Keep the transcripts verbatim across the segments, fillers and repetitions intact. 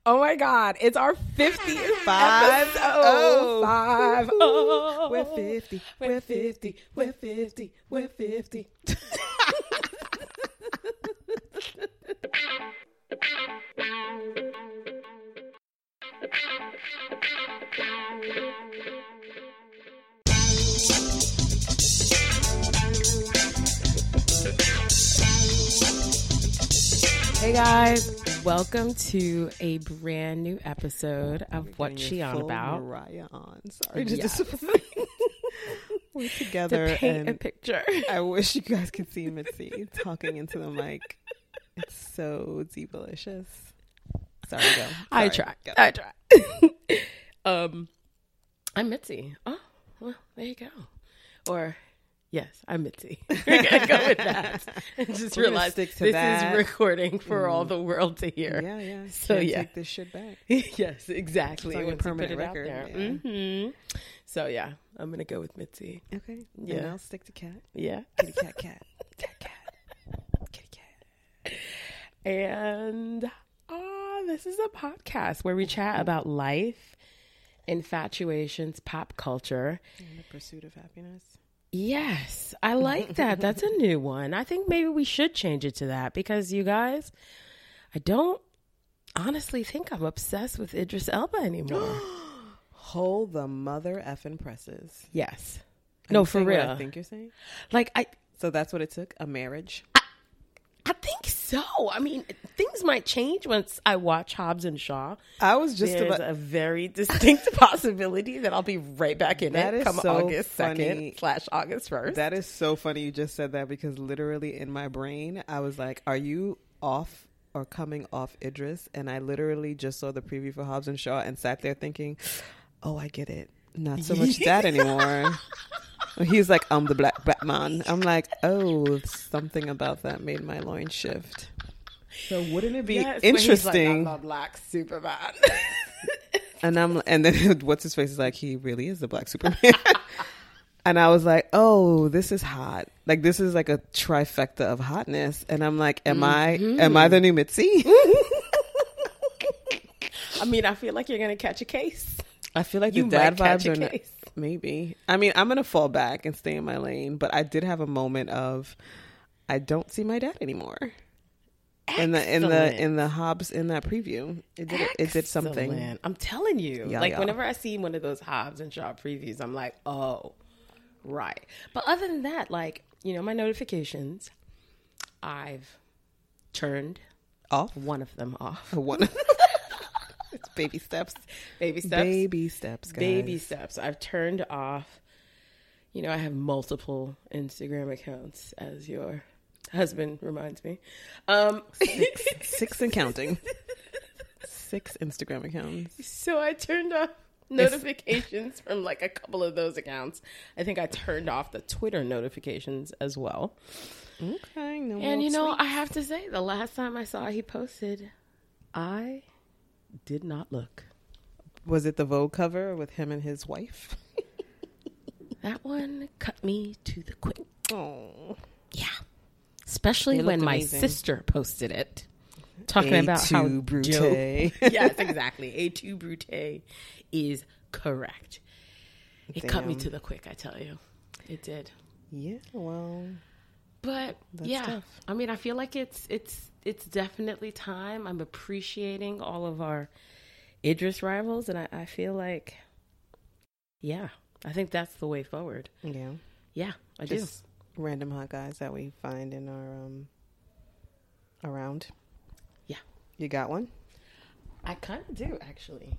Oh my God, it's our fiftieth Five episode. oh. Five oh. We're fifty. We're fifty. We're fifty. We're fifty. Hey guys, welcome to a brand new episode of What She On About. Mariah on. Sorry, Yes. just we're together To paint and a picture. I wish you guys could see Mitzi talking into the mic. It's so delicious. Sorry, go. Sorry, I try. Go. I try. um, I'm Mitzi. Oh, well, there you go. Or, yes, I'm Mitzi. We're gonna go with that. And just We're gonna realize stick to this that. is recording for Mm. all the world to hear. Yeah, yeah. So, Can't yeah. take this shit back. Yes, exactly. It's like a Once you permanent put it out record, there. yeah. hmm So yeah, I'm gonna go with Mitzi. Okay. Yeah. And I'll stick to cat. Yeah. Kitty cat cat. Cat cat. Kitty cat. And uh, this is a podcast where we chat about life, infatuations, pop culture. In the pursuit of happiness. Yes, I like that. That's a new one. I think maybe we should change it to that because you guys, I don't honestly think I'm obsessed with Idris Elba anymore. Hold the mother effing presses. Yes. Are No, you for saying what real. I think you're saying. Like, I, So that's what it took? A marriage? I think so. I mean, things might change once I watch Hobbs and Shaw. I was just There's about. a very distinct possibility that I'll be right back in That it is come so August funny. second slash August first. That is so funny you just said that because literally in my brain, I was like, are you off or coming off Idris? And I literally just saw the preview for Hobbs and Shaw and sat there thinking, oh, I get it. Not so much that anymore. He's like, I'm the black Batman. I'm like, oh, something about that made my loins shift. So wouldn't it be Yes, when he's interesting? like, I'm the black Superman. And I'm, and then what's his face is like, he really is the black Superman. And I was like, oh, this is hot. Like, this is like a trifecta of hotness. And I'm like, am Mm-hmm. I, am I the new Mitzi? I mean, I feel like you're gonna catch a case. I feel like You the dad might catch vibes a are not, case. maybe. I mean, I'm going to fall back and stay in my lane. But I did have a moment of, I don't see my dad anymore. In the in the Excellent. in the Hobbs in that preview, it did it did something. Excellent. I'm telling you, Yeah, like yeah. whenever I see one of those Hobbs and Shaw previews, I'm like, oh, right. But other than that, like, you know, my notifications, I've turned Off one of them off. one. It's baby steps. Baby steps. Baby steps, guys. Baby steps. I've turned off. You know, I have multiple Instagram accounts, as your husband reminds me. Um, Six, six and counting. Six Instagram accounts. so I turned off notifications from like a couple of those accounts. I think I turned off the Twitter notifications as well. Okay, no more And you know, tweets. I have to say, the last time I saw he posted, I did not look. Was it the Vogue cover with him and his wife? That one cut me to the quick. Oh, Yeah. Especially It when looked my amazing. sister posted it. Talking about how Brute. dope. Yes, exactly. A two Brute is correct. It cut me Damn. to the quick, I tell you. It did. Yeah, well, But That's yeah, tough. I mean, I feel like it's it's it's definitely time. I'm appreciating all of our Idris rivals, and I, I feel like, yeah, I think that's the way forward. yeah. Yeah, I Just random hot guys that we find in our um around. Yeah. You got one? do. I kind of do, actually.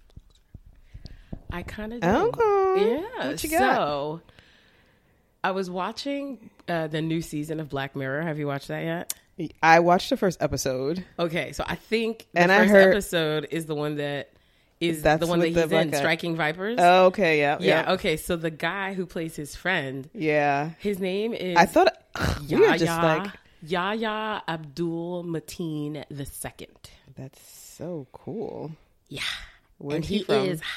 I kind of do. Okay. Yeah. What you got? So, I was watching uh, the new season of Black Mirror. Have you watched that yet? I watched the first episode. Okay, so I think the And I first heard- episode is the one that is That's the one that with he's the black in, guy. Striking Vipers. Oh, okay, yeah. yeah, Yeah. okay. So the guy who plays his friend, Yeah. his name is I thought we were Yahya, just like, Yahya Abdul Mateen the second. that's so cool. Yeah. Where's and he he, from? is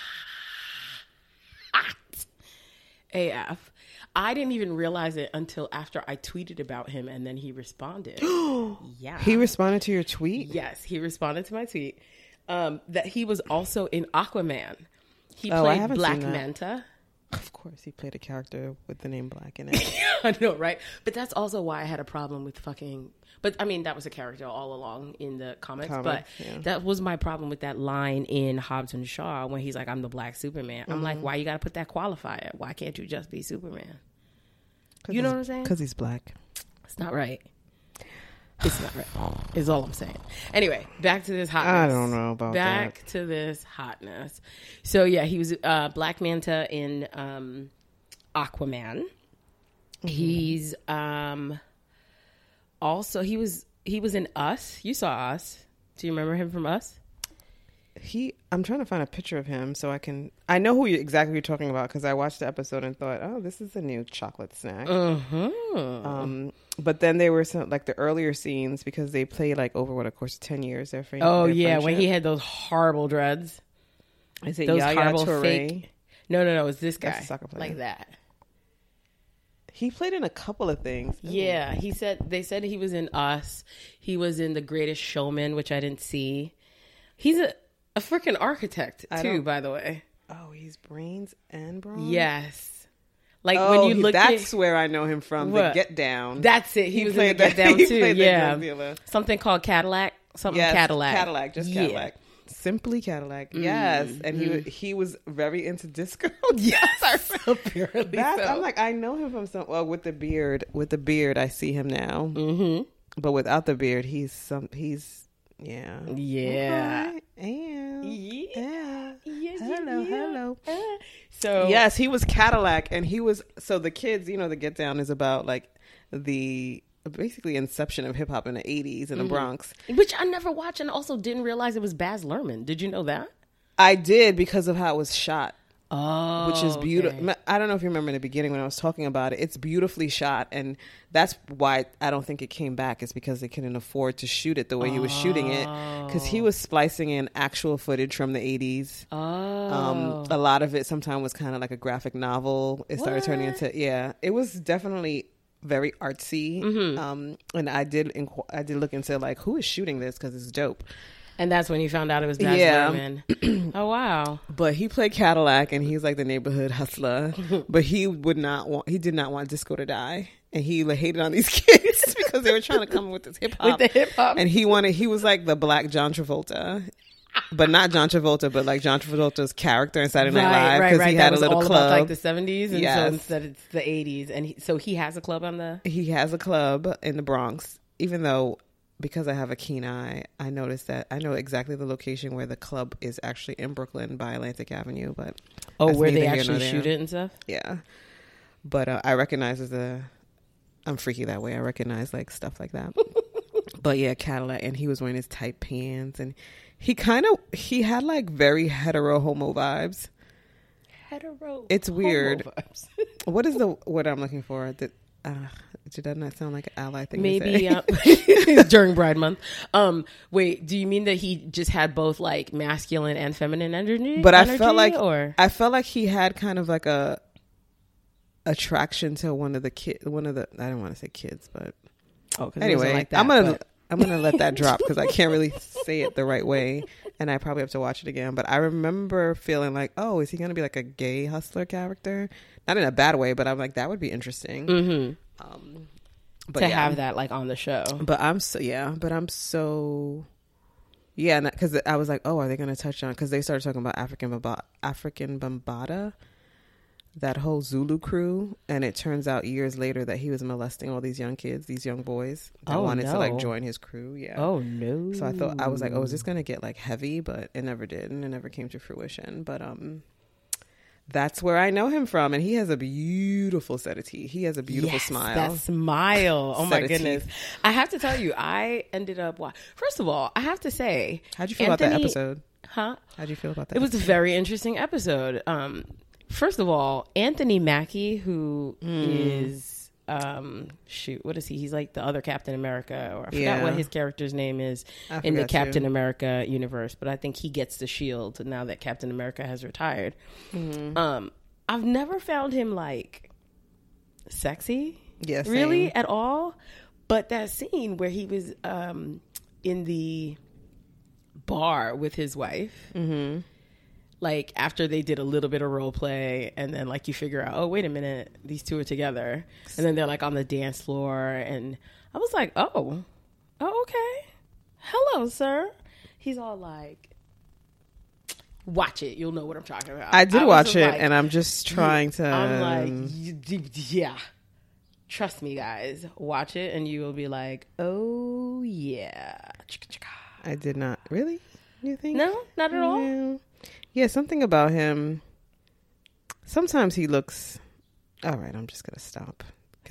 hot A F. I didn't even realize it until after I tweeted about him, and then he responded. Yeah. He responded to your tweet? Yes, he responded to my tweet. um, that he was also in Aquaman. He Oh, I played haven't Black seen that. Manta. Of course, he played a character with the name Black in it. I know, right? But that's also why I had a problem with fucking. But I mean, that was a character all along in the comics. Comics, but yeah. that was my problem with that line in Hobbs and Shaw when he's like, "I'm the Black Superman." I'm Mm-hmm. like, why you got to put that qualifier? Why can't you just be Superman? You know what I'm saying? Because he's black. It's not right. It's not right. Is all I'm saying. Anyway, back to this hotness. I don't know about back that. to this hotness. So yeah, he was uh, Black Manta in um, Aquaman. Mm-hmm. He's um, also he was he was in Us. You saw Us. Do you remember him from Us? He, I'm trying to find a picture of him so I can. I know who you exactly you're talking about because I watched the episode and thought, oh, this is a new chocolate snack. Mm-hmm. Um, but then there were some like the earlier scenes because they played like over what, of course, ten years. Their friend. Oh their yeah, when friendship. he had those horrible dreads. Is it Those Yaya horrible Toure? fake. No, no, no. It's this guy. That's a soccer player. Like that. He played in a couple of things. Ooh. Yeah, he said they said he was in Us. He was in The Greatest Showman, which I didn't see. He's a a freaking architect I too, don't- by the way. Oh, he's brains and bronze. Yes, like Oh, when you he- look that's at where I know him from. What? The Get Down. that's it. He, He was in the played Get that- Down he too. played that Yeah, drug dealer. something called Cadillac. Something Yes, Cadillac. Cadillac, just Yeah. Cadillac. Simply Cadillac. Yes, and he wa- he was very into disco. Yes, I apparently That's, so. I'm like, I know him from some. Well, with the beard, with the beard, I see him now. Mm-hmm. But without the beard, he's some. He's yeah, Yeah. Okay. And Yeah. yeah. Yeah, Hello, yeah. hello. Uh, so Yes, he was Cadillac, and he was so the kids. You know, the Get Down is about like the basically inception of hip hop in the eighties in the Bronx. which I never watched, and also didn't realize it was Baz Luhrmann. Did you know that? I did because of how it was shot. Oh, Which is beautiful. I don't know if you remember in the beginning when I was talking about it. It's beautifully shot, and that's why I don't think it came back. It's because they couldn't afford to shoot it the way he was shooting it, because he was splicing in actual footage from the eighties. Oh, Um, a lot of it sometimes was kind of like a graphic novel. It started turning What? into yeah. It was definitely very artsy. Mm-hmm. Um, and I did inqu- I did look into like who is shooting this because it's dope. and that's when you found out it was Baz Yeah. Luhrmann. Oh wow. But he played Cadillac, and he's like the neighborhood hustler. But he would not want, he did not want disco to die, and he like, hated on these kids because they were trying to come with this hip hop. With the hip hop. And he wanted, he was like the black John Travolta, but not John Travolta, but like John Travolta's character in Saturday Night Right, Live right, because right. he That had a was little all club. about like the seventies, and Yes. so instead it's the eighties, and he, so he has a club on the. He has a club in the Bronx, even though. Because I have a keen eye, I noticed that I know exactly the location where the club is actually in Brooklyn by Atlantic Avenue. But Oh, that's where they neither here nor actually there. shoot it and stuff. Yeah, but uh, I recognize as a, I'm freaky that way. I recognize like stuff like that. But yeah, Cadillac, and he was wearing his tight pants, and he kind of he had like very hetero homo vibes. Hetero. It's weird. homo vibes. What is the what I'm looking for? That uh, did that not sound like an ally thing? to Maybe say? uh, during Bride Month. Um, wait, do you mean that he just had both like masculine and feminine energy? But I energy, felt like or I felt like he had kind of like a attraction to one of the kid, one of the I don't want to say kids, but oh, 'cause it wasn't anyway, like that, I'm gonna but- I'm gonna let that drop because I can't really say it the right way, and I probably have to watch it again. But I remember feeling like, oh, is he gonna be like a gay hustler character? Not in a bad way, but I'm like that would be interesting. Mhm. Um, but to yeah. have that like on the show. But I'm so yeah, but I'm so yeah, because I was like, oh, are they going to touch on? Because they started talking about African Bamba, African Bambaataa, that whole Zulu crew, and it turns out years later that he was molesting all these young kids, these young boys that Oh, wanted to like no. join his crew. Yeah. Oh no! So I thought I was like, oh, is this going to get like heavy? But it never did, and it never came to fruition. But um. That's where I know him from, and he has a beautiful set of teeth. He has a beautiful Yes, smile. That smile. Oh my Set of goodness. teeth. I have to tell you, I ended up wa- First of all, I have to say, How'd you feel about that Anthony- episode? Huh? How'd you feel about that? It was a episode? very interesting episode. Um, first of all, Anthony Mackie, who Mm. is um, shoot, what is he? He's like the other Captain America, or I forgot Yeah. what his character's name is I in the forgot Captain too. America universe. But I think he gets the shield now that Captain America has retired. Mm-hmm. Um, I've never found him like sexy, Yeah, same. really at all. But that scene where he was um, in the bar with his wife. Mm-hmm. Like after they did a little bit of role play, and then like you figure out, oh wait a minute, these two are together, and then they're like on the dance floor, and I was like, oh, oh okay, hello sir. He's all like, watch it, you'll know what I'm talking about. I did I watch it, like, and I'm just trying to. I'm like, yeah, trust me, guys, watch it, and you will be like, oh yeah. I did not really. You think? No, not at all. Yeah. Yeah, something about him. Sometimes he looks. All right, I'm just gonna stop.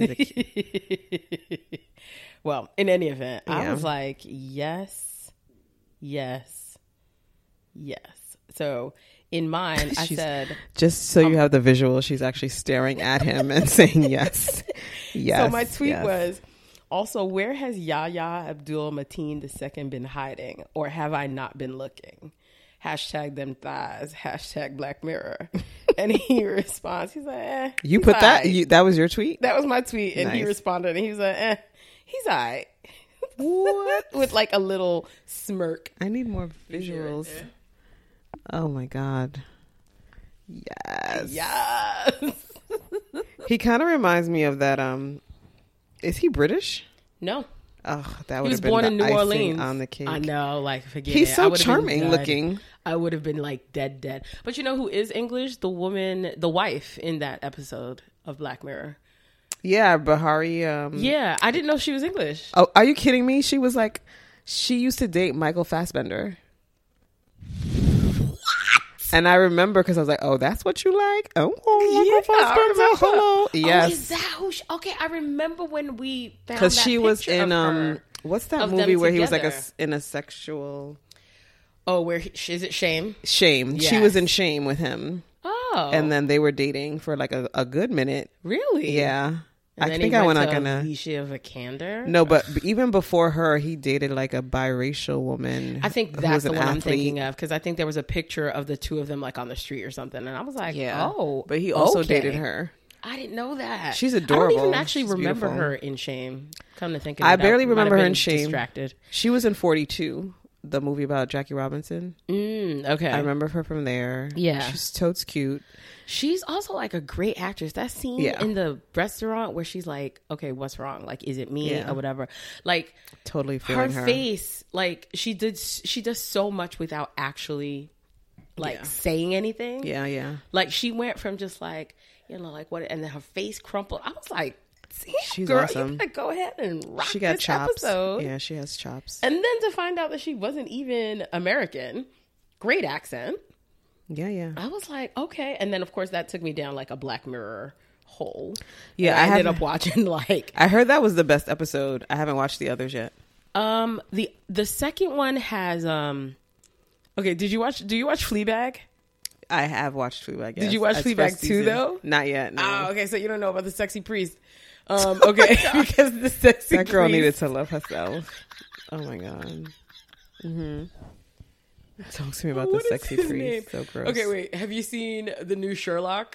It... Well, in any event, yeah. I was like, yes, yes, yes. So in mine, I said, just so um, you have the visual, she's actually staring at him and saying yes, yes. So my tweet yes. was also, where has Yahya Abdul Mateen the second been hiding, or have I not been looking? Hashtag them thighs, hashtag Black Mirror. And he responds, he's like, eh. You put that? You, that was your tweet? That was my tweet. And nice. He responded, and he was like, eh, he's all right. What? With like a little smirk. I need more visuals. Oh my God. Yes. Yes. He kind of reminds me of that. Um, is he British? No. Oh, that would he was have been born the in New icing Orleans. On the cake. I know, like forget He's it. so charming looking. I would have been like dead, dead. But you know who is English? The woman, the wife in that episode of Black Mirror. Yeah, Bahari. Um, yeah, I didn't know she was English. Oh, are you kidding me? She was like, she used to date Michael Fassbender. And I remember because I was like, "Oh, that's what you like." Oh, yeah, hello. Yes. Oh, is that who? She, okay, I remember when we found because that she was in um. What's that movie where he was like a in a sexual? Oh, where he, is it Shame? Shame. Yes. She was in Shame with him. Oh, and then they were dating for like a, a good minute. Really? Yeah. And I think I went not gonna. Alicia Vikander. No, but even before her, he dated like a biracial woman. I think that's the one athlete. I'm thinking of because I think there was a picture of the two of them like on the street or something, and I was like, yeah. oh, but he also okay. dated her. I didn't know that. She's adorable. I don't even actually She's remember beautiful. her in Shame. Come to think of it, I barely remember her in Shame. Distracted. She was in forty-two, the movie about Jackie Robinson. Mm, okay, I remember her from there. Yeah, she's totes cute. She's also like a great actress. That scene yeah. in the restaurant where she's like, "Okay, what's wrong? Like, is it me yeah. or whatever?" Like, totally feeling her, her face. Like, she did. She does so much without actually like yeah. saying anything. Yeah, yeah. Like she went from just like you know like what, and then her face crumpled. I was like, she's girl, awesome. You gotta go ahead and rock she got this chops. episode. Yeah, she has chops. And then to find out that she wasn't even American, great accent. Yeah, yeah. I was like, okay. And then, of course, that took me down like a Black Mirror hole. Yeah, and I, I ended up watching like... I heard that was the best episode. I haven't watched the others yet. Um, the the second one has... um. Okay, did you watch... Do you watch Fleabag? I have watched Fleabag, yes. Did you watch That's Fleabag too, though? Not yet, no. Oh, okay, so you don't know about the sexy priest. Um, okay, oh because the sexy That girl priest... needed to love herself. Oh, my God. Mm-hmm. Talk to me about what the sexy priest. Name? So gross. Okay, wait. Have you seen the new Sherlock?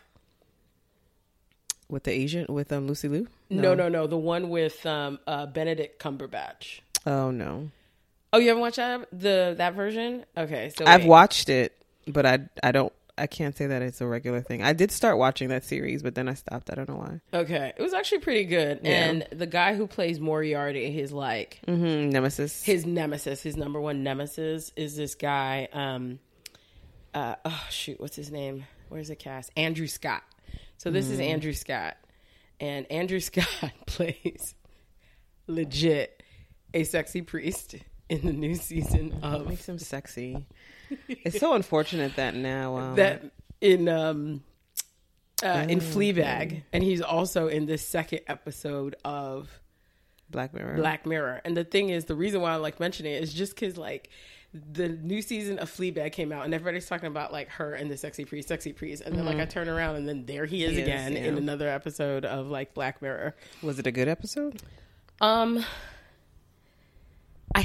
With the Asian, with um, Lucy Liu? No, no, no. no. The one with um, uh, Benedict Cumberbatch. Oh, no. Oh, you haven't watched that the that version? Okay, so I've wait. watched it, but I I don't I can't say that it's a regular thing. I did start watching that series, but then I stopped. I don't know why. Okay, it was actually pretty good. Yeah. And the guy who plays Moriarty, his like mm-hmm. nemesis, his nemesis, his number one nemesis is this guy. Um, uh, oh shoot, what's his name? Where's the cast? Andrew Scott. So this mm. is Andrew Scott, and Andrew Scott plays legit a sexy priest in the new season of. It makes him sexy. It's so unfortunate that now um, that in um uh, oh, in Fleabag, okay. and he's also in this second episode of Black Mirror. Black Mirror, and the thing is, the reason why I like mentioning it is just because like the new season of Fleabag came out, and everybody's talking about like her and the sexy priest, sexy priest, and then mm-hmm. like I turn around, and then there he is he again is, yeah. in another episode of like Black Mirror. Was it a good episode? Um, I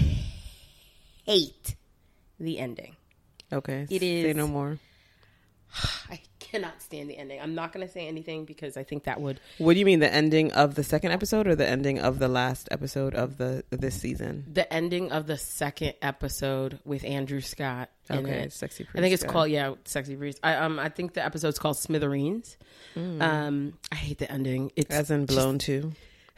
hate the ending. Okay. It is. Say no more. I cannot stand the ending. I'm not going to say anything because I think that would. What do you mean, the ending of the second episode or the ending of the last episode of the this season? The ending of the second episode with Andrew Scott. In Okay, it. Sexy Priest. I think it's yeah. called yeah, Sexy Priest. I um I think the episode's called Smithereens. Mm. Um, I hate the ending. It's as in blown too.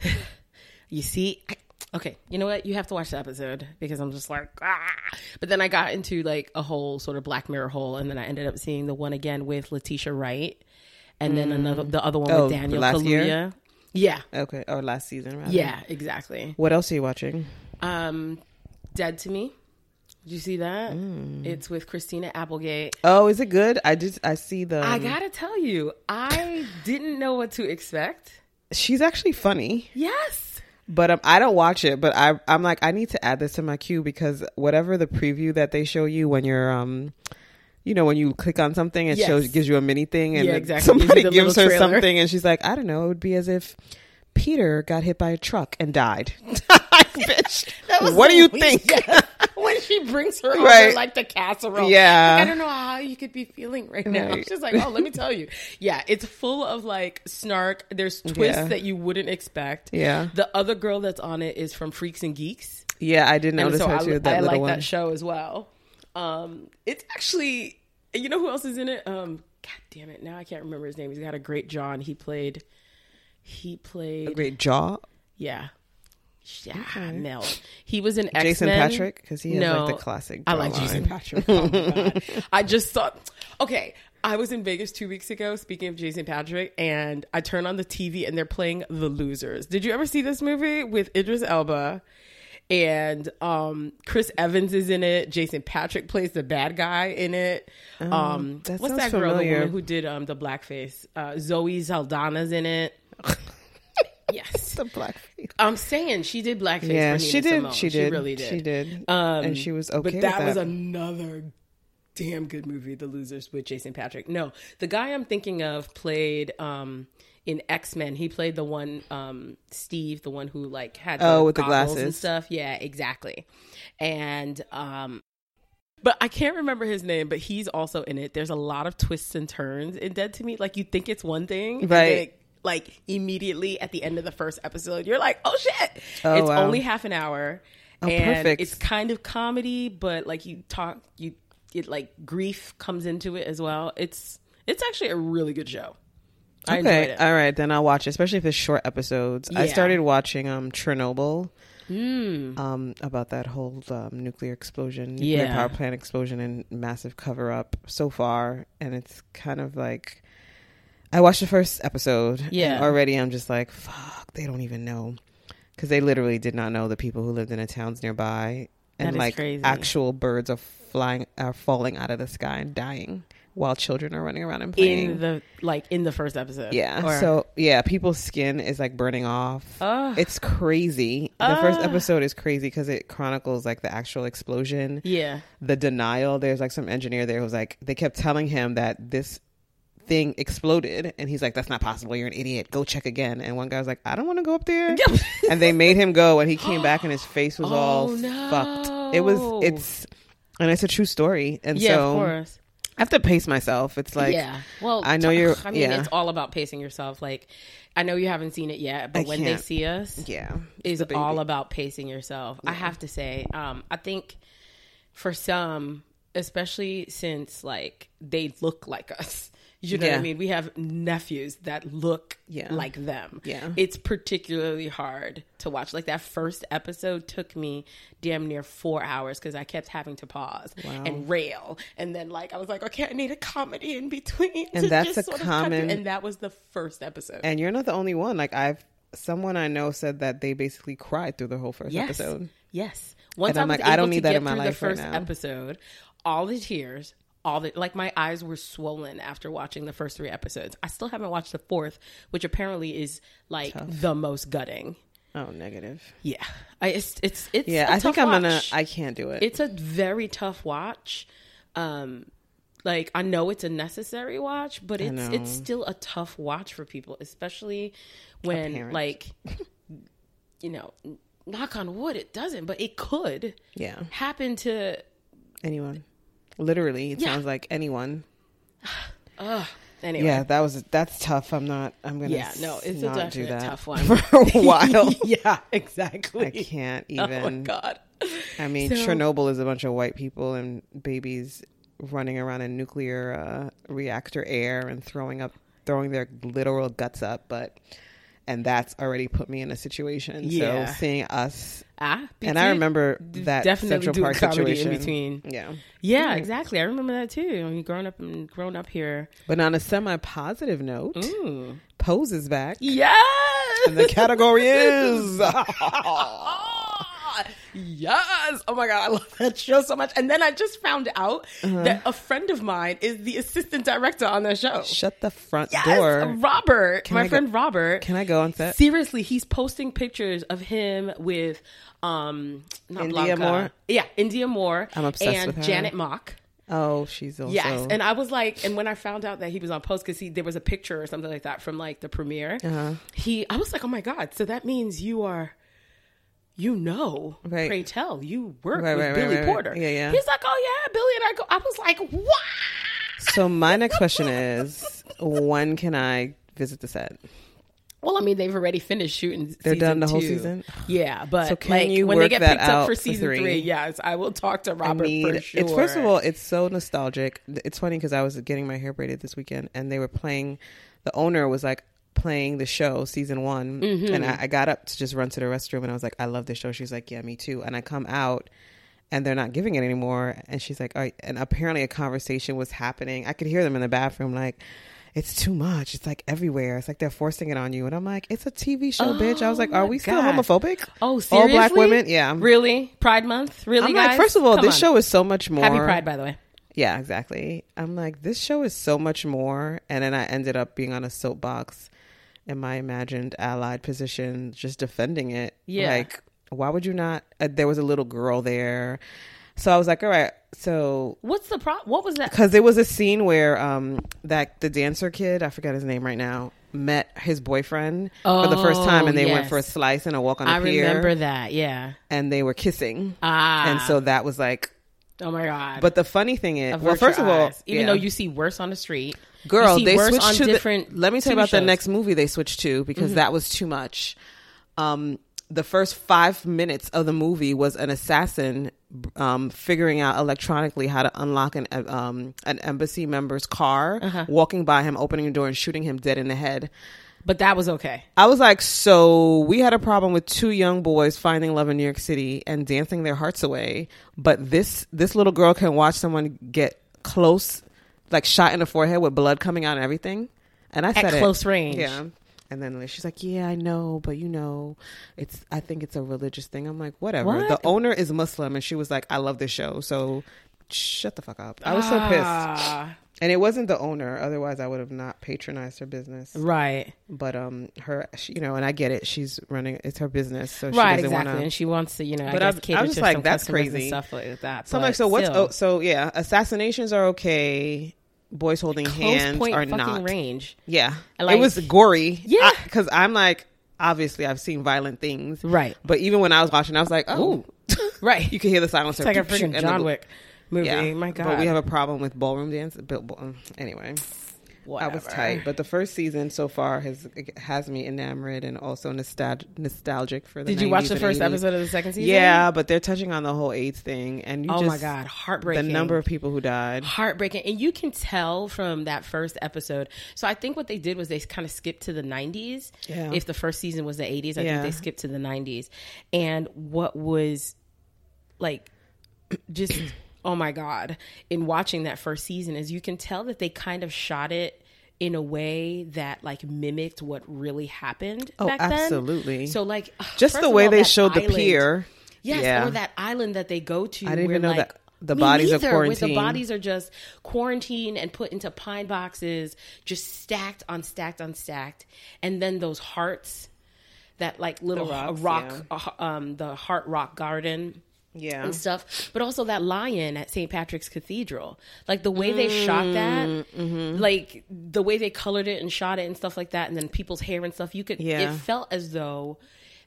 You see. I, Okay, you know what? You have to watch the episode because I'm just like, ah. But then I got into like a whole sort of Black Mirror hole, and then I ended up seeing the one again with Letitia Wright, and mm. then another, the other one oh, with Daniel last Kaluuya. Year? Yeah. Okay. Or last season, rather. Yeah, exactly. What else are you watching? Um, Dead to Me. Did you see that? Mm. It's with Christina Applegate. Oh, is it good? I just I see the. I gotta tell you, I didn't know what to expect. She's actually funny. Yes. But um, I don't watch it, but I, I'm like, I need to add this to my queue because whatever the preview that they show you when you're, um, you know, when you click on something, it yes. shows gives you a mini thing, and yeah, exactly. somebody gives, gives her trailer. something, and she's like, I don't know, it would be as if Peter got hit by a truck and died. Bitch, what do you think? Yeah. When she brings her right. over like the casserole, yeah, like, I don't know how you could be feeling right now. Right. She's like, oh, let me tell you, yeah, it's full of like snark. There's twists yeah. that you wouldn't expect. Yeah, the other girl that's on it is from Freaks and Geeks. Yeah, I did notice so her I, too. That I like one. that show as well. Um, it's actually, you know who else is in it? Um, God damn it, now I can't remember his name. He's got a great John. He played, he played a great jaw. Yeah. Yeah, okay. Mel. He was an X-Men. Jason Patrick, because he has no, like the classic. I like line. Jason Patrick. Oh my God. I just thought, okay, I was in Vegas two weeks ago. Speaking of Jason Patrick, and I turned on the T V and they're playing The Losers. Did you ever see this movie with Idris Elba? And um, Chris Evans is in it. Jason Patrick plays the bad guy in it. Um, um, that what's that girl, familiar. the woman who did um, the blackface? Uh, Zoe Saldana's in it. Yes, the blackface. I'm saying she did blackface. Yeah, for Nina she did. Simone. She did. She really did. She did. Um, and she was okay. But that, with that was another damn good movie, The Losers, with Jason Patrick. No, the guy I'm thinking of played um, in X-Men. He played the one um, Steve, the one who like had the oh with the goggles glasses and stuff. Yeah, exactly. And um, but I can't remember his name. But he's also in it. There's a lot of twists and turns in Dead to Me. Like you think it's one thing, right? Like immediately at the end of the first episode, you're like, oh shit. Oh, it's wow. only half an hour. Oh, and perfect. It's kind of comedy, but like you talk, you, it like grief comes into it as well. It's, it's actually a really good show. I okay. enjoyed it. All right. Then I'll watch it, especially if it's short episodes. Yeah. I started watching um, Chernobyl. Mm. Um, about that whole um, nuclear explosion, nuclear yeah. power plant explosion and massive cover up so far. And it's kind of like, I watched the first episode. Yeah. And already I'm just like, fuck, they don't even know. Because they literally did not know the people who lived in the towns nearby. And that is like crazy. Actual birds are flying, are falling out of the sky and dying while children are running around and playing. In the, like in the first episode. Yeah. Or... So yeah, people's skin is like burning off. Uh, it's crazy. The uh, first episode is crazy because it chronicles like the actual explosion. Yeah. The denial. There's like some engineer there who's like, they kept telling him that this thing exploded and he's like, that's not possible, you're an idiot, go check again. And one guy was like, I don't want to go up there. And they made him go and he came back and his face was oh, all no. fucked. It was it's and it's a true story. And yeah, so of course. I have to pace myself. It's like, yeah, well, I know you're I mean, yeah. it's all about pacing yourself. Like, I know you haven't seen it yet, but I when can't. they see us, yeah, it's all about pacing yourself. Yeah. I have to say, um, I think for some, especially since like they look like us. You know yeah. what I mean? We have nephews that look yeah. like them. Yeah. It's particularly hard to watch. Like that first episode took me damn near four hours because I kept having to pause wow. and rail. And then like I was like, okay, I need a comedy in between. And that's a sort of common. And that was the first episode. And you're not the only one. Like I've someone I know said that they basically cried through the whole first yes. episode. Yes. Once and I'm I was like, I don't need to that get in my through life the first right now. episode, all the tears. All the like, my eyes were swollen after watching the first three episodes. I still haven't watched the fourth, which apparently is like Tough. the most gutting. Oh, negative. Yeah, I, it's it's it's. Yeah, a I think tough I'm watch. gonna. I can't do it. It's a very tough watch. Um, like I know it's a necessary watch, but it's it's still a tough watch for people, especially when like, you know, knock on wood, it doesn't, but it could. Yeah, happen to anyone. Literally, it yeah. sounds like anyone. Ugh. Anyway. Yeah, that was that's tough. I'm not. I'm gonna. Yeah, no, it's not a definite do that tough one for a while. Yeah, exactly. I can't Oh my even. god. I mean, So- Chernobyl is a bunch of white people and babies running around in nuclear uh, reactor air and throwing up, throwing their literal guts up. But and that's already put me in a situation. Yeah. So seeing us. Ah, And I remember that definitely Central doing Park comedy situation in between. Yeah. Yeah, exactly. I remember that too. I mean, growing up and grown up here. But on a semi-positive note, Mm. Pose is back. Yes. And the category is... Yes. Oh my God. I love that show so much. And then I just found out Uh-huh. that a friend of mine is the assistant director on that show. Shut the front Yes, door. Robert, Can my I go- friend Robert. Can I go on set? Seriously, he's posting pictures of him with um not India Blanca. Moore? Yeah, India Moore. I'm obsessed and with her. Janet Mock. Oh, she's also... Yes, and I was like, and when I found out that he was on post, because he there was a picture or something like that from like the premiere. Uh-huh. He, I was like, oh my God, so that means you are, you know, Right. pray tell, you work Right, with right, right, Billy right, right. Porter. Yeah, yeah. He's like, oh yeah, Billy and I go. I was like, what? So my next question is, when can I visit the set? Well, I mean, they've already finished shooting. They're season done the whole two. season? Yeah, but So can like you when they work get that picked up out for for season three? three, yes, I will talk to I Robert need, for sure. It's first of all, it's so nostalgic. It's funny because I was getting my hair braided this weekend, and they were playing. The owner was like playing the show season one, Mm-hmm. and I, I got up to just run to the restroom, and I was like, "I love this show." She's like, "Yeah, me too." And I come out, and they're not giving it anymore. And she's like, All right. And apparently, a conversation was happening. I could hear them in the bathroom, like. It's too much. It's like everywhere. It's like they're forcing it on you. And I'm like, it's a T V show, Oh, bitch. I was like, are my we still God. homophobic? Oh, All seriously? black women? Yeah. Really? Pride Month? Really, I'm guys? like, first of all, Come this on. show is so much more. Happy Pride, by the way. Yeah, exactly. I'm like, this show is so much more. And then I ended up being on a soapbox in my imagined allied position, just defending it. Yeah. Like, why would you not? Uh, there was a little girl there. So I was like, all right. So, What's the problem? What was that? because there was a scene where um that the dancer kid, I forgot his name right now, met his boyfriend for the first time, and they went yes. for a slice and a walk on the I pier. remember that. Yeah. And they were kissing. Ah. And so that was like, oh my God. but the funny thing is, Avert well, first your of all, eyes. even yeah. though you see worse on the street, Girl, you see they worse switched on to different. the, let me tell you T V about the shows. next movie they switched to, because Mm-hmm. that was too much. Um, the first five minutes of the movie was an assassin um, figuring out electronically how to unlock an um, an embassy member's car, Uh-huh. walking by him, opening the door, and shooting him dead in the head. But that was okay. I was like, so we had a problem with two young boys finding love in New York City and dancing their hearts away, but this this little girl can watch someone get close, like shot in the forehead with blood coming out and everything. And I At said it. close range. Yeah. And then she's like, yeah, I know, but you know, it's, I think it's a religious thing. I'm like, whatever. What? The owner is Muslim, and she was like, I love this show. So shut the fuck up. I was so pissed. Ah, And it wasn't the owner. Otherwise, I would have not patronized her business. right. But, um, her, she, you know, and I get it. She's running, it's her business. So she Right, doesn't exactly. want to. And she wants to, you know, I But guess I- I cater was to just like, some that's customers and crazy. stuff like that. So I'm but like, so what's, still, oh, so yeah, assassinations are okay. Boys holding close hands point are fucking not. range. Yeah. Like- it was gory. Yeah. Because I'm like, obviously I've seen violent things. Right. But even when I was watching, I was like, oh, Right. you can hear the silencer. It's like a Pew, pew, freaking and John the- Wick movie. Yeah. My God. But we have a problem with ballroom dance. Bill- um, Anyway. Whatever. I was tight, but the first season so far has has me enamored and also nostalg- nostalgic for the Did you watch nineties the and first eighties. episode of the second season? Yeah, but they're touching on the whole AIDS thing, and you Oh just, my God, heartbreaking. the number of people who died. Heartbreaking. And you can tell from that first episode. So I think what they did was they kind of skipped to the nineties. Yeah. If the first season was the eighties, I Yeah. think they skipped to the nineties. And what was like just, oh my God, in watching that first season is you can tell that they kind of shot it in a way that like mimicked what really happened Oh, back then. absolutely. So like Just first the of way all, they that showed the island- pier. Yes, Yeah. or that island that they go to. I didn't where, even know like, that the me bodies are neither, where the quarantined. bodies are just quarantined and put into pine boxes, just stacked on stacked on stacked, and then those hearts, that like little rocks, rock, yeah. uh, um, the Heart Rock Garden. Yeah. And stuff, but also that lion at Saint Patrick's Cathedral, like the way they shot that, Mm-hmm. like the way they colored it and shot it and stuff like that, and then people's hair and stuff. You could, Yeah. it felt as though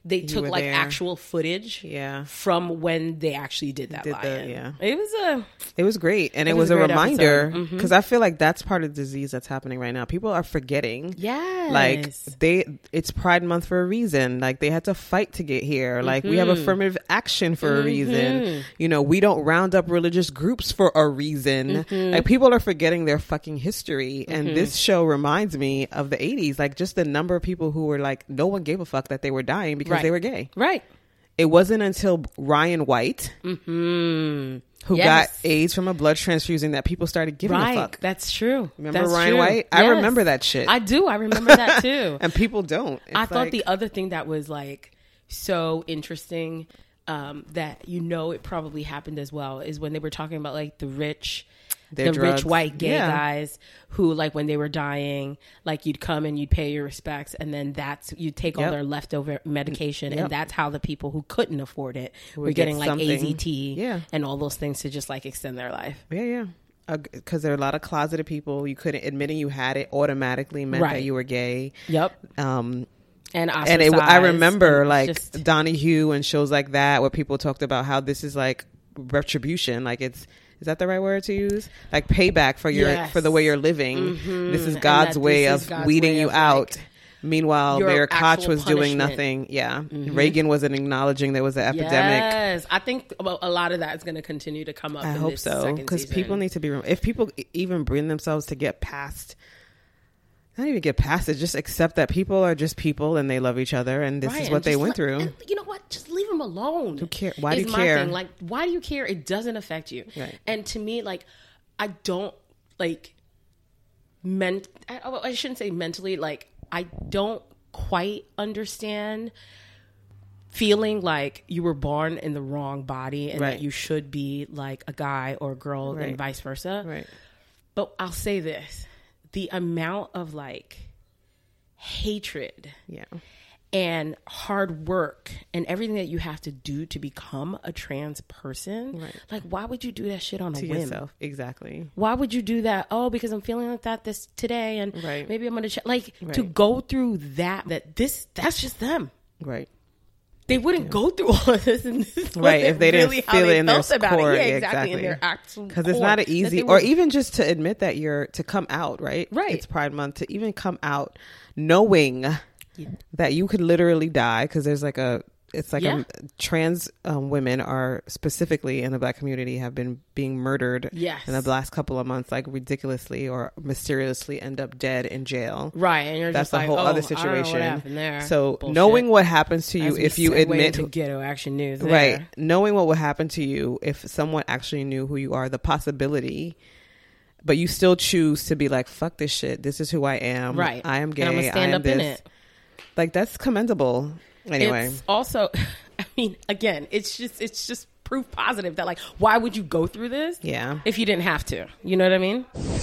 they took were like there. actual footage Yeah. from when they actually did that Did the- lie-in. yeah. It was a It was great. And It it, was was, a a great reminder, episode. Mhm. because I feel like that's part of the disease that's happening right now. People are forgetting. yes. Like they, it's Pride Month for a reason. Like they had to fight to get here. Like we have affirmative action for a reason. You know, we don't round up religious groups for a reason. Like people are forgetting their fucking history. And this show reminds me of the eighties. Like just the number of people who were like, no one gave a fuck that they were dying because Right. they were gay. right. It wasn't until Ryan White, Mm-hmm. who Yes. got AIDS from a blood transfusion, that people started giving Right. a fuck. That's true. Remember That's Ryan true. White? I Yes. remember that shit. I do. I remember that too. And people don't. I It's thought like- the other thing that was like so interesting, um, that you know it probably happened as well, is when they were talking about like the rich, Their the drugs. rich white gay Yeah. guys who like when they were dying, like you'd come and you'd pay your respects, and then that's you take all Yep. their leftover medication, Yep. and that's how the people who couldn't afford it were Would get getting like something. A Z T, Yeah. and all those things to just like extend their life. Yeah, yeah. Because there are a lot of closeted people. You couldn't admitting you had it automatically meant Right. that you were gay. Yep. Um, And and it, I ostracized, remember and like just- Donahue and shows like that where people talked about how this is like retribution. Like it's is that the right word to use? Like payback for your Yes. for the way you're living. Mhm. This is And God's that way this is of God's weeding way you of, out. like, Meanwhile, your Mayor Koch actual was doing punishment. nothing. Yeah, Reagan wasn't acknowledging there was an epidemic. Yes, I think a a lot of that is going to continue to come up. I in hope this so, second because season. people need to be. If people e- even bring themselves to get past, not even get past it, just accept that people are just people and they love each other, and this Right, is and what they just went let- through. and you know what? Just leave them alone. Who care- why do is you my care? thing. Like, why do you care? It doesn't affect you. Right. And to me, like, I don't like. Ment. I, I shouldn't say mentally. Like, I don't quite understand feeling like you were born in the wrong body and Right. that you should be like a guy or a girl Right. and vice versa. Right. But I'll say this: the amount of like hatred Yeah. and hard work and everything that you have to do to become a trans person, Right. like why would you do that shit on a To whim? yourself, exactly. Why would you do that? Oh, because I'm feeling like that this today, and Right. maybe I'm gonna ch-. like to Right. go through that. That this that's just them. Right. They wouldn't go through all of this, and this is Right, what if they didn't really how feel they it in their felt about core. it. Yeah, Yeah, exactly. In exactly. their actual Because it's core, not that easy, they or were- even just to admit that you're to come out. Right. Right. It's Pride Month, to even come out, knowing that you could literally die, because there's like a it's like Yeah. a, trans um, women are specifically in the Black community have been being murdered Yes. in the last couple of months, like ridiculously or mysteriously end up dead in jail. right, and you're That's just a like, whole oh, other I don't know what situation. happened there. So Bullshit. knowing what happens to you As we if you segue admit into ghetto action news, there. right, knowing what would happen to you if someone actually knew who you are, the possibility, but you still choose to be like, fuck this shit, this is who I am, Right. I am gay, And I'm gonna stand I am up this. in it. Like, that's commendable. Anyway, It's also, I mean, again, it's just it's just proof positive that like, why would you go through this? yeah, If you didn't have to, you know what I mean?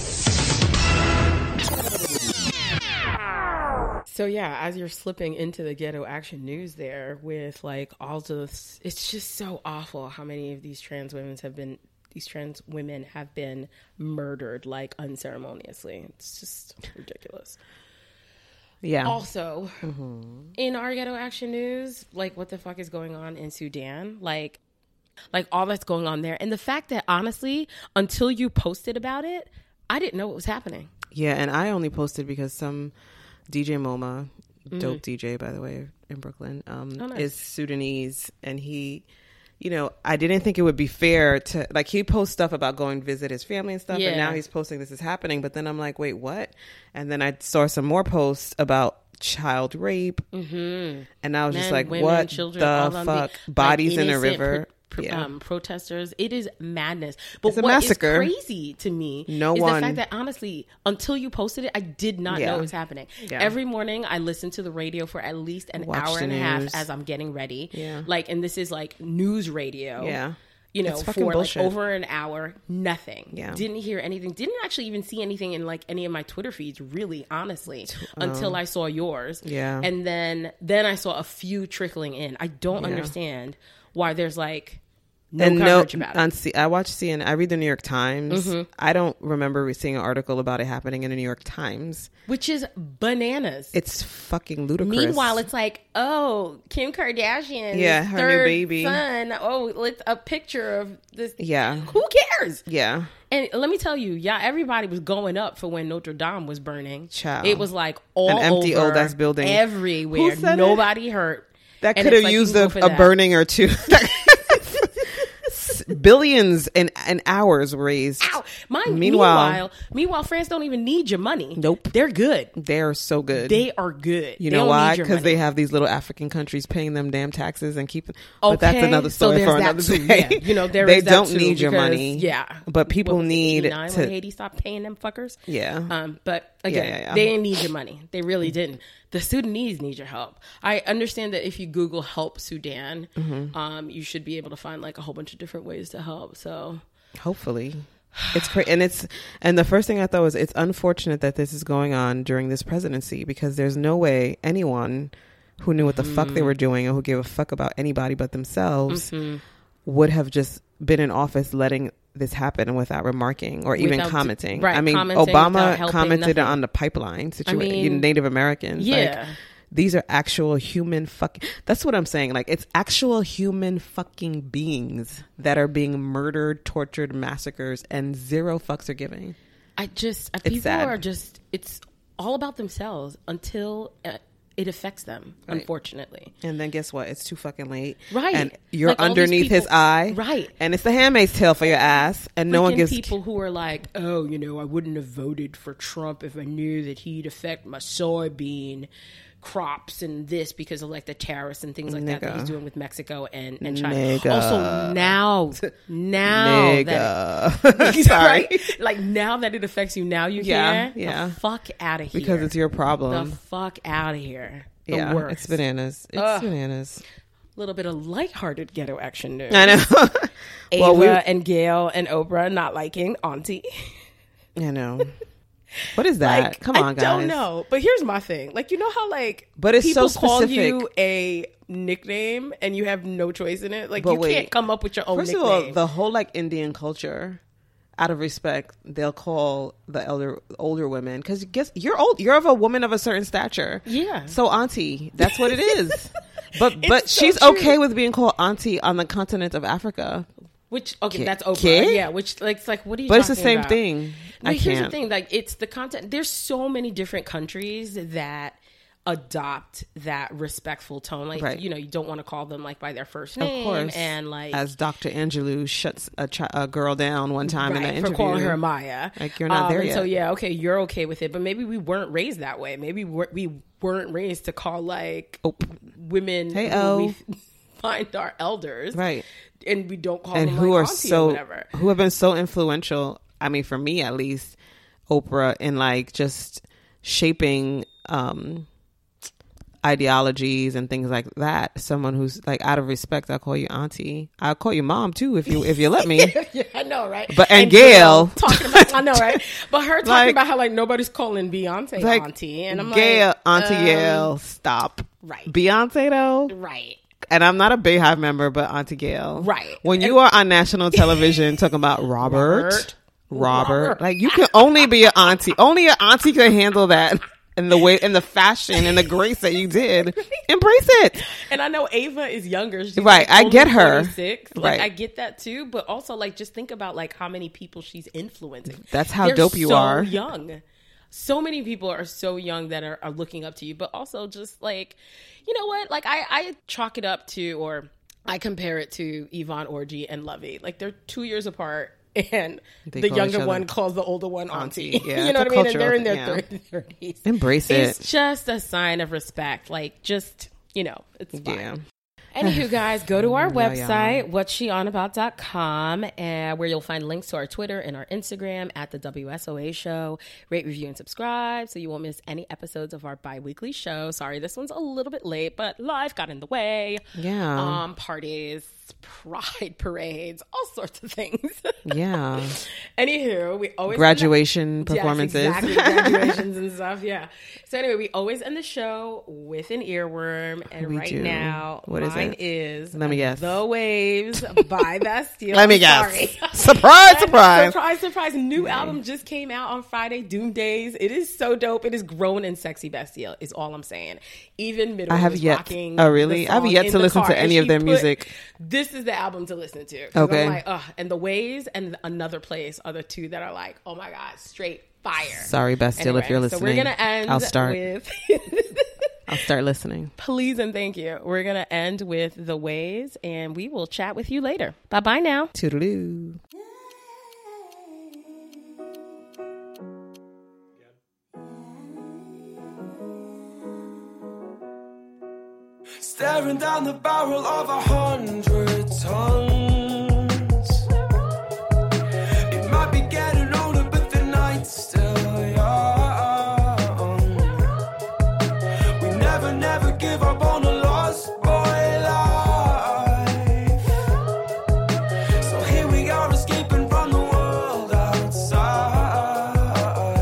So yeah, as you're slipping into the ghetto action news there with like all of this, it's just so awful how many of these trans women have been these trans women have been murdered like unceremoniously. It's just ridiculous. yeah, Also, in our ghetto action news, like what the fuck is going on in Sudan? Like, like all that's going on there. And the fact that honestly, until you posted about it, I didn't know what was happening. yeah. And I only posted because some D J MoMA, Mm-hmm. dope D J by the way, in Brooklyn, um, Oh, nice. is Sudanese, and he. You know, I didn't think it would be fair to, like, he posts stuff about going visit his family and stuff, Yeah. and now he's posting this is happening, but then I'm like, wait, what? And then I saw some more posts about child rape, Mm-hmm. and I was just Men, like, women, what children, all the of fuck? the, Bodies like, in a innocent river. pro- Yeah. um, protesters. It is madness. But It's a what massacre. is crazy to me No is one- the fact that honestly, until you posted it, I did not Yeah. know it was happening. Yeah. Every morning, I listen to the radio for at least an Watch hour the and a half news. as I'm getting ready. Yeah. Like, and this is like news radio. Yeah. You know, It's for fucking like bullshit. over an hour, nothing. Yeah. Didn't hear anything. Didn't actually even see anything in like any of my Twitter feeds, really, honestly, until I saw yours. Yeah. And then then I saw a few trickling in. I don't Yeah. understand why there's like No and coverage no, about it. on C- I watch C N N. I read the New York Times. Mm-hmm. I don't remember seeing an article about it happening in the New York Times. Which is bananas. It's fucking ludicrous. Meanwhile, it's like, oh, Kim Kardashian's Yeah, her third new baby. son. Oh, it's a picture of this. Yeah. Who cares? Yeah. And let me tell you, yeah, everybody was going up for when Notre Dame was burning. Child. It was like all An empty over, old ass building. everywhere. Who said Nobody hurt. That And could it's have like, you used can a, go for a that. burning or two. Billions and, and hours raised. Ow. Mine, Meanwhile- meanwhile, meanwhile, France don't even need your money. Nope. They're good. They're so good. They are good. You They know don't why? need your Because they money. have these little African countries paying them damn taxes and keeping. But that's Okay, another so story there's for that another too. day. Yeah, you know, there they is that don't too, need your because, money. yeah, but people What was it, need eighty-nine to. when Haiti stopped paying them fuckers. Yeah. Um, but again, Yeah, yeah, yeah. they didn't need your money. They really didn't. The Sudanese need your help. I understand that if you Google "help Sudan," Mm-hmm. um, you should be able to find like a whole bunch of different ways to help. So Hopefully. It's crazy. And it's, and the first thing I thought was it's unfortunate that this is going on during this presidency, because there's no way anyone who knew what the fuck they were doing or who gave a fuck about anybody but themselves Mm-hmm. would have just been in office letting this happen without remarking or even Without- commenting. right, I mean, commenting without Obama helping, commented nothing. on the pipeline situation, I mean, Native Americans. yeah. Like, these are actual human fucking, that's what I'm saying. Like, it's actual human fucking beings that are being murdered, tortured, massacres, and zero fucks are giving. I just uh, It's people sad. are just it's all about themselves until uh, it affects them. Right. Unfortunately, And then guess what? It's too fucking late. Right. And you're Like, all these underneath his people- eye. right. And it's the Handmaid's Tale for your ass. And no one Freaking gives people who are like, oh, you know, I wouldn't have voted for Trump if I knew that he'd affect my soybean crops and this because of like the tariffs and things like that that Nigga. he's doing with Mexico and, and China. Nigga. Also now, now that Nigga. Sorry. right? Like now that it affects you, now you Yeah, care. yeah. The fuck out of here. Because it's your the problem. fuck out of here. The Yeah. worst. It's bananas. It's Ugh. bananas. Little bit of lighthearted ghetto action news. I know. Ava Well, we- and Gail and Oprah not liking Auntie. I know. What is that? Like, Come on, I guys. don't know. But here's my thing. Like, you know how, like, But it's people so call specific. you a nickname and you have no choice in it? Like, But you wait. can't come up with your own First nickname. of all, the whole like Indian culture, out of respect, they'll call the elder older women because guess you're old. You're of a woman of a certain stature. Yeah. So auntie, that's what it is. But but It's so she's true. okay with being called auntie on the continent of Africa. Which, okay, Ki- that's Oprah. kid? Yeah, which, like, it's like, what are you But it's the talking same about? thing. But I here's can't. the thing. Like, it's the content. There's so many different countries that adopt that respectful tone. Like, Right. you know, you don't want to call them, like, by their first Of name. course. And, like, As Doctor Angelou shuts a, chi- a girl down one time in right, that for interview. calling her Maya. Like, you're not there and So yet. yeah, okay, you're okay with it, but maybe we weren't raised that way. Maybe we're, we weren't raised to call like Oh. women Hey, who oh. we find our elders, Right. And we don't call And them who like are auntie or so whatever. who have been so influential. I mean, for me at least, Oprah in like just shaping um ideologies and things like that. Someone who's like, out of respect, I'll call you auntie. I'll call you mom too if you if you let me. Yeah, I know, right? But- and Gail- talking about, I know, right? But her talking Like- about how like nobody's calling Beyonce Like, auntie, and I'm Gail, like, Auntie um, Gail, stop. right. Beyonce though, right? and I'm not a Bayhive member, but Auntie Gail, Right. When you are on national television talking about Robert, Robert. Robert, Robert. like you can only be an auntie. Only an auntie can handle that. In the way, in the fashion, and the grace that you did, embrace it. And I know Ava is younger. She's Right, like I only get her. twenty-six. Like Right. I get that too, but also like just think about like how many people she's influencing. That's how They're dope you so are. Young. So many people are so young that are, are looking up to you, but also just like, you know what? Like I, I chalk it up to, or I compare it to Yvonne Orji and Lovey. Like they're two years apart. And They the call each younger other one calls the older one auntie. auntie. Yeah, you know it's what I a mean? And they're in their cultural thing, thirties. Embrace It's it. just a sign of respect. Like, just, you know, it's fine. Yeah. Anywho, guys, go to our Yeah, website, what's she on about dot com, and where you'll find links to our Twitter and our Instagram at the W S O A Show. Rate, review, and subscribe so you won't miss any episodes of our bi-weekly show. Sorry, this one's a little bit late, but life got in the way. Yeah. Um, parties. pride parades, all sorts of things. Yeah. Anywho, we always graduation end the, performances, yes, exactly, graduations and stuff. Yeah. So anyway, we always end the show with an earworm, and We right do. now, What is mine it? is Let me guess. "The Waves" by Bastille. Let me I'm guess. sorry. Surprise, And surprise. surprise, surprise! New album just came out on Friday. Doom Days. It is so dope. It is grown and sexy. Bastille is all I'm saying. Even middle. I have was yet- rocking oh, really? the I have song yet in to the listen car, to and any of she their put, music. This is the album to listen to. 'Cause Okay. I'm like, ugh. And The Waves and Another Place are the two that are like, oh my god, straight fire. Sorry, Bastille, if Anyway, you're listening. So we're gonna end. I'll start. with. I'll start listening. Please and thank you. We're gonna end with The Waves, and we will chat with you later. Bye bye now. Toodaloo. Staring down the barrel of a hundred tons. It might be getting older, but the night's still young. We never, never give up on a lost boy life. So here we are, escaping from the world outside.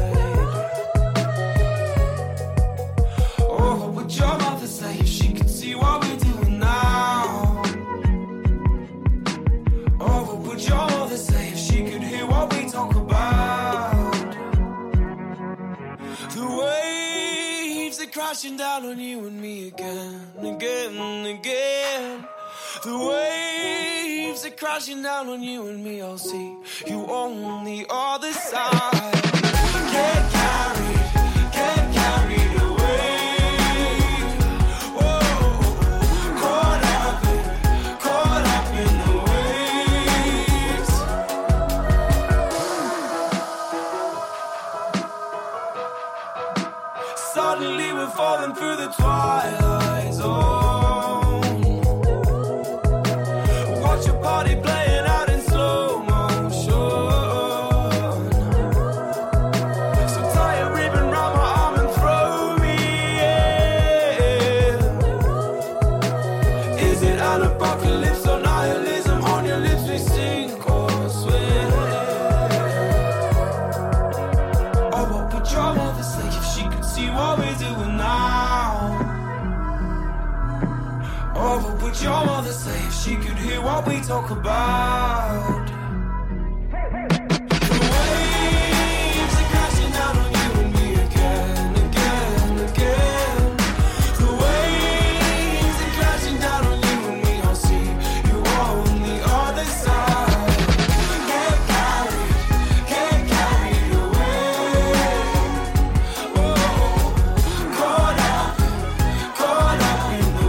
Oh, what would your mother say if she could see what we're doing now? Oh, what would your mother say if she could hear what we talk about? The waves are crashing down on you and me again, again, and again. The waves are crashing down on you and me. I'll see you on the other side. Can't carry, can't carry the weight. Whoa, caught up in, caught up in the waves. Suddenly we're falling through the twilight zone. Watch your body playing out in slow motion. So tie a ribbon round my arm and throw me in. Is it an apocalypse or nihilism? On your lips we sink or swim. Oh, what would your mother say if she could see what we're doing now? Oh, what would your mother say if she could hear what we talk about? The waves are crashing down on you and me again, again, again. The waves are crashing down on you and me. I'll see you on the other side. Can't carry, can't carry the weight. Whoa, caught up, caught up in the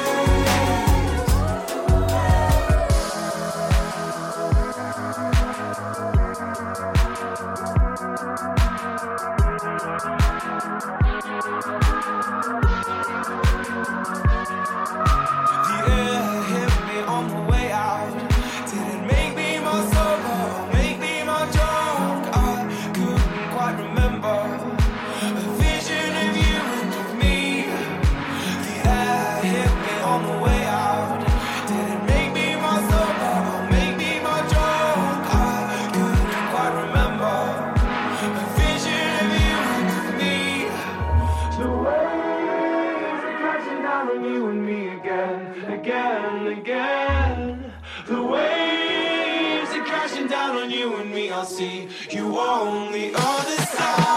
The air hit me on the way out. Did it make me more sober or make me more drunk? I couldn't quite remember. A vision of you and of me. The air hit me on the way out. Did it make me more sober or make me more drunk? I couldn't quite remember. A vision of you and of me. The waves are crashing down on you and me again, again, again. The waves are crashing down on you and me. I'll see you on the other side.